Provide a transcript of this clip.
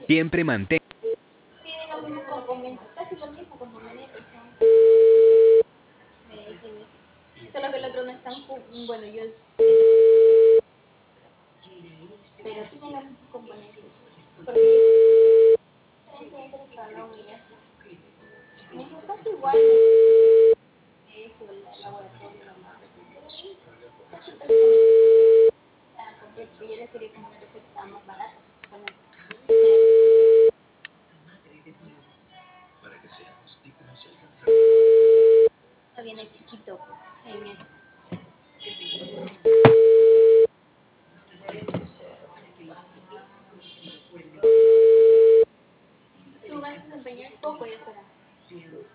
Siempre mantén. Tiene los mismos componentes, casi los mismos componentes son. Solo que el otro no es tan bueno, yo pero tiene los mismos componentes. Porque entre el salón y eso. Me dijo casi igual eso, el laboratorio, la marca. Casi porque yo le quería comprar ese que estaba más barato. No viene chiquito, pues, en eso. Tú vas a desempeñar poco y estará.